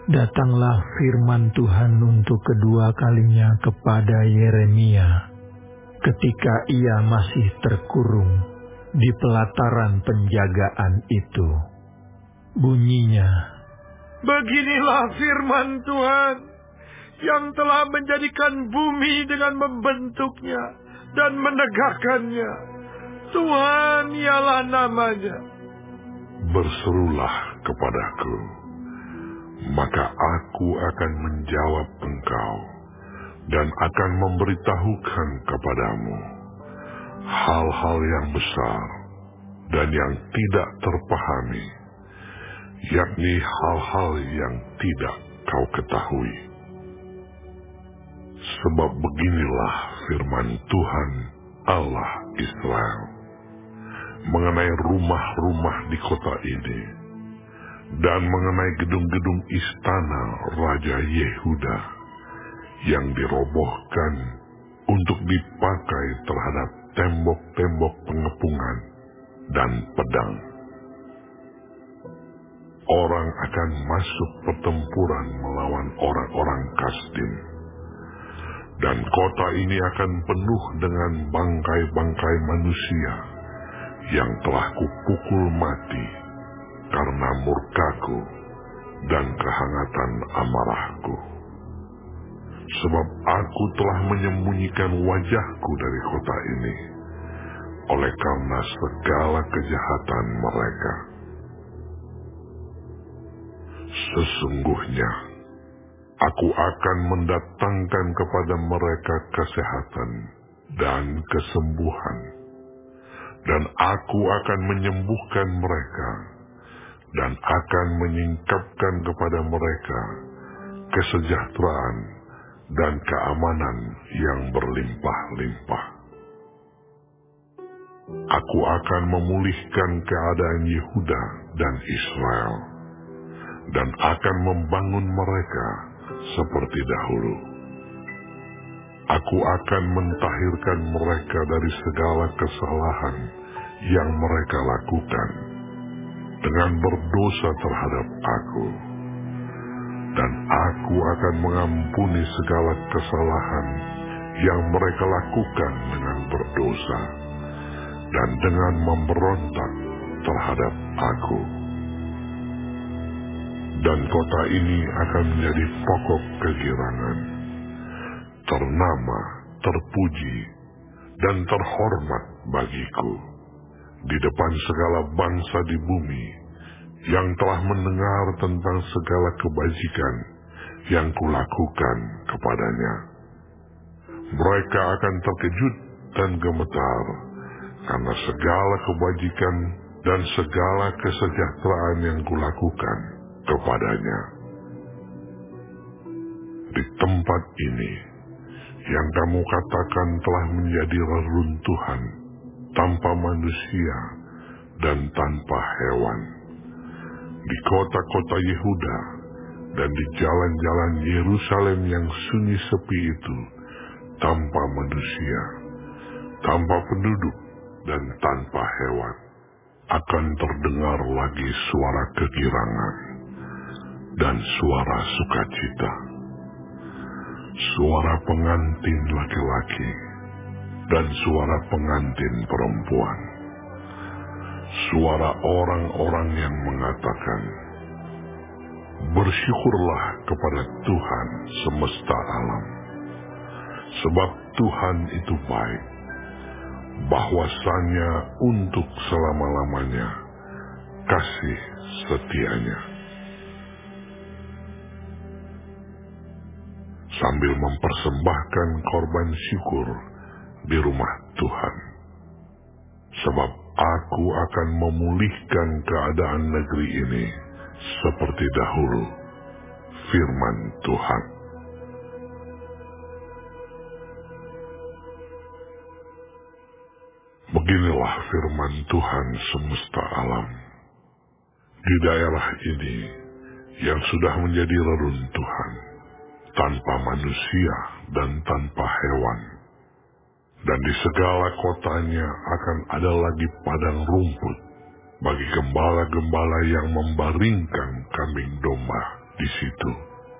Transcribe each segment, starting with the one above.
Datanglah firman Tuhan untuk kedua kalinya kepada Yeremia ketika ia masih terkurung di pelataran penjagaan itu. Bunyinya, "Beginilah firman Tuhan yang telah menjadikan bumi dengan membentuknya dan menegakkannya. Tuhan ialah namanya. Berserulah kepadaku, maka aku akan menjawab engkau dan akan memberitahukan kepadamu hal-hal yang besar dan yang tidak terpahami, yakni hal-hal yang tidak kau ketahui. Sebab beginilah firman Tuhan Allah Israel mengenai rumah-rumah di kota ini dan mengenai gedung-gedung istana Raja Yehuda yang dirobohkan untuk dipakai terhadap tembok-tembok pengepungan dan pedang. Orang akan masuk pertempuran melawan orang-orang Kasdim, dan kota ini akan penuh dengan bangkai-bangkai manusia yang telah kupukul mati karena murkaku dan kehangatan amarahku. Sebab aku telah menyembunyikan wajahku dari kota ini oleh karena segala kejahatan mereka. Sesungguhnya aku akan mendatangkan kepada mereka kesehatan dan kesembuhan, dan aku akan menyembuhkan mereka dan akan menyingkapkan kepada mereka kesejahteraan dan keamanan yang berlimpah-limpah. Aku akan memulihkan keadaan Yehuda dan Israel, dan akan membangun mereka seperti dahulu. Aku akan mentahirkan mereka dari segala kesalahan yang mereka lakukan dengan berdosa terhadap aku, dan aku akan mengampuni segala kesalahan yang mereka lakukan dengan berdosa dan dengan memberontak terhadap aku. Dan kota ini akan menjadi pokok kegirangan, ternama, terpuji, dan terhormat bagiku di depan segala bangsa di bumi yang telah mendengar tentang segala kebajikan yang kulakukan kepadanya. Mereka akan terkejut dan gemetar karena segala kebajikan dan segala kesejahteraan yang kulakukan kepadanya. Di tempat ini yang kamu katakan telah menjadi reruntuhan tanpa manusia dan tanpa hewan, di kota-kota Yehuda dan di jalan-jalan Yerusalem yang sunyi sepi itu, tanpa manusia, tanpa penduduk, dan tanpa hewan, akan terdengar lagi suara kegirangan dan suara sukacita, suara pengantin laki-laki dan suara pengantin perempuan, suara orang-orang yang mengatakan, "Bersyukurlah kepada Tuhan semesta alam, sebab Tuhan itu baik, bahwasanya untuk selama-lamanya kasih setianya." Sambil mempersembahkan korban syukur di rumah Tuhan. Sebab aku akan memulihkan keadaan negeri ini seperti dahulu, firman Tuhan. Beginilah firman Tuhan semesta alam. Di daerah ini yang sudah menjadi reruntuhan, tanpa manusia dan tanpa hewan, dan di segala kotanya akan ada lagi padang rumput bagi gembala-gembala yang membaringkan kambing domba di situ.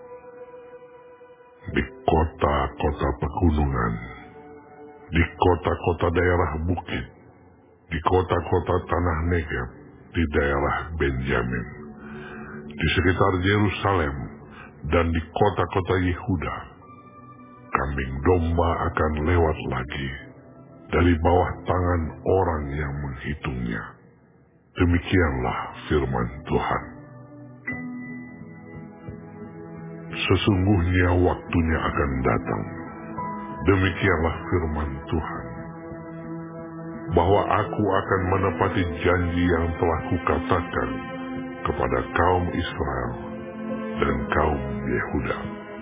Di kota-kota pegunungan, di kota-kota daerah bukit, di kota-kota tanah Negeb, di daerah Benjamin, di sekitar Yerusalem, dan di kota-kota Yehuda, kambing domba akan lewat lagi dari bawah tangan orang yang menghitungnya. Demikianlah firman Tuhan. Sesungguhnya waktunya akan datang, demikianlah firman Tuhan, bahwa aku akan menepati janji yang telah kukatakan kepada kaum Israel dan kaum Yehuda.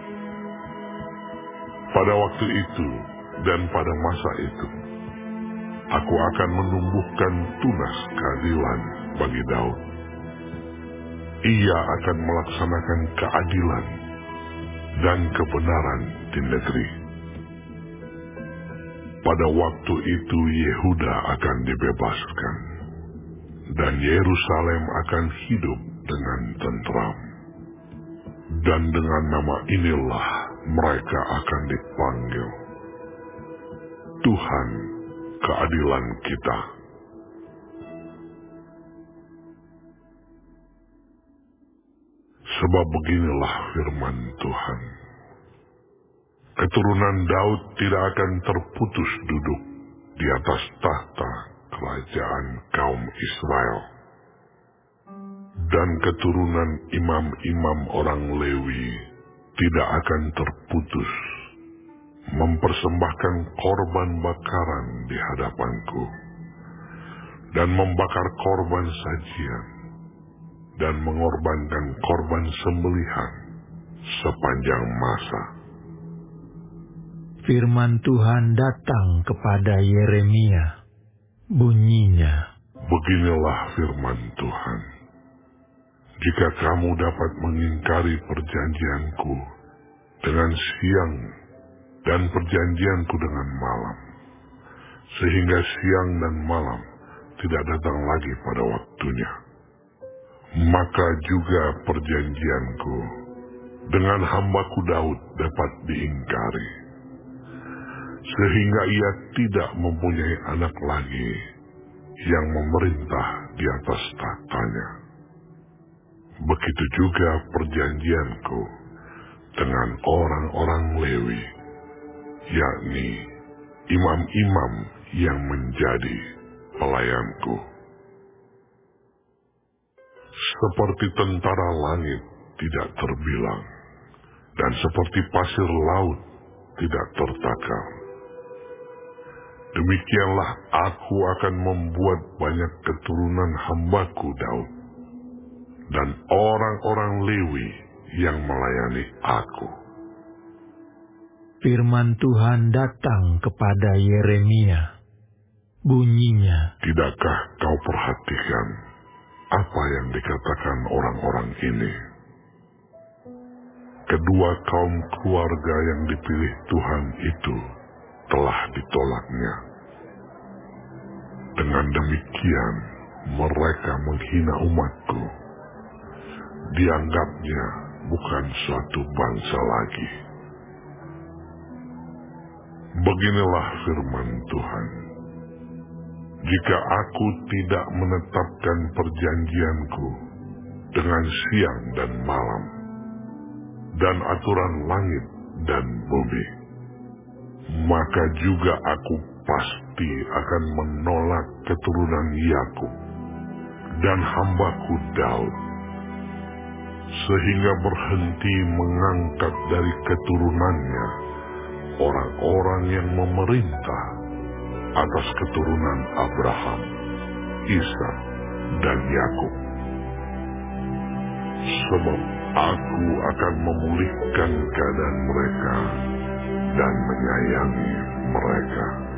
Pada waktu itu dan pada masa itu, aku akan menumbuhkan tunas keadilan bagi Daud. Ia akan melaksanakan keadilan dan kebenaran di negeri. Pada waktu itu Yehuda akan dibebaskan, dan Yerusalem akan hidup dengan tentram. Dan dengan nama inilah mereka akan dipanggil, Tuhan keadilan kita. Sebab beginilah firman Tuhan, keturunan Daud tidak akan terputus duduk di atas tahta kerajaan kaum Israel, dan keturunan imam-imam orang Lewi tidak akan terputus mempersembahkan korban bakaran di hadapanku, dan membakar korban sajian, dan mengorbankan korban sembelihan sepanjang masa. Firman Tuhan datang kepada Yeremia. Bunyinya, beginilah firman Tuhan, jika kamu dapat mengingkari perjanjianku dengan siang dan perjanjianku dengan malam, sehingga siang dan malam tidak datang lagi pada waktunya, maka juga perjanjianku dengan hambaku Daud dapat diingkari, sehingga ia tidak mempunyai anak lagi yang memerintah di atas tahtanya. Begitu juga perjanjianku dengan orang-orang Lewi, yakni imam-imam yang menjadi pelayanku. Seperti tentara langit tidak terbilang, dan seperti pasir laut tidak tertakar, demikianlah aku akan membuat banyak keturunan hambaku Daud dan orang-orang Lewi yang melayani aku. firman Tuhan datang kepada Yeremia. Bunyinya, Tidakkah kau perhatikan apa yang dikatakan orang-orang ini? Kedua kaum keluarga yang dipilih Tuhan itu telah ditolaknya. Dengan demikian, mereka menghina umatku. Dianggapnya bukan suatu bangsa lagi. Beginilah firman Tuhan, jika aku tidak menetapkan perjanjianku dengan siang dan malam, dan aturan langit dan bumi, maka juga aku pasti akan menolak keturunan Yakub dan hambaku Daud, sehingga berhenti mengangkat dari keturunannya orang-orang yang memerintah atas keturunan Abraham, Ishak, dan Yakub. Sebab aku akan memulihkan keadaan mereka dan menyayangi mereka.